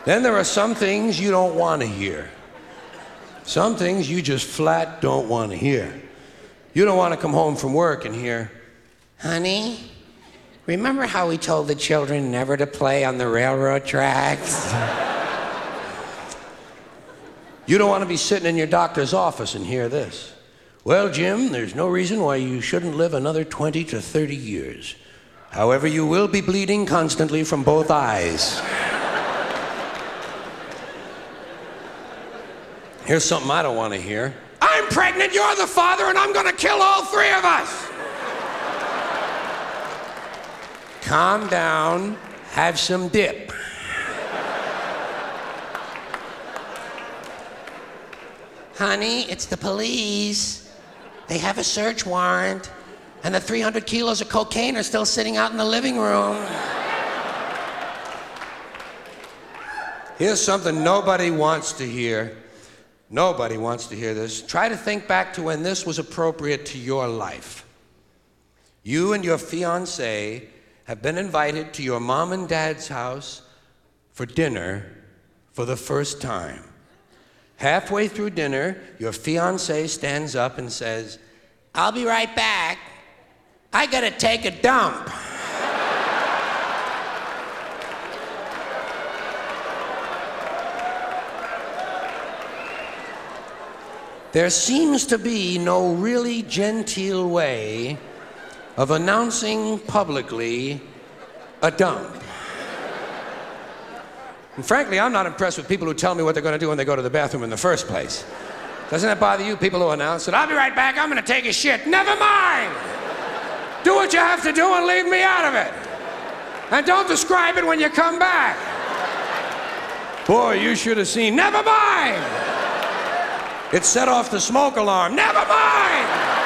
Then there are some things you don't want to hear. Some things you just flat don't want to hear. You don't want to come home from work and hear, "Honey, remember how we told the children never to play on the railroad tracks?" You don't want to be sitting in your doctor's office and hear this. "Well, Jim, there's no reason why you shouldn't live another 20 to 30 years. However, you will be bleeding constantly from both eyes." Here's something I don't want to hear. "I'm pregnant, you're the father, and I'm going to kill all three of us." Calm down, have some dip. "Honey, it's the police. They have a search warrant, and the 300 kilos of cocaine are still sitting out in the living room." Here's something nobody wants to hear. Nobody wants to hear this. Try to think back to when this was appropriate to your life. You and your fiancé have been invited to your mom and dad's house for dinner for the first time. Halfway through dinner, your fiancé stands up and says, "I'll be right back. I gotta take a dump." There seems to be no really genteel way of announcing publicly a dump. And frankly, I'm not impressed with people who tell me what they're going to do when they go to the bathroom in the first place. Doesn't that bother you, people who announce that, "I'll be right back, I'm going to take a shit"? Never mind! Do what you have to do and leave me out of it. And don't describe it when you come back. Boy, you should have seen. Never mind! It set off the smoke alarm. Never mind!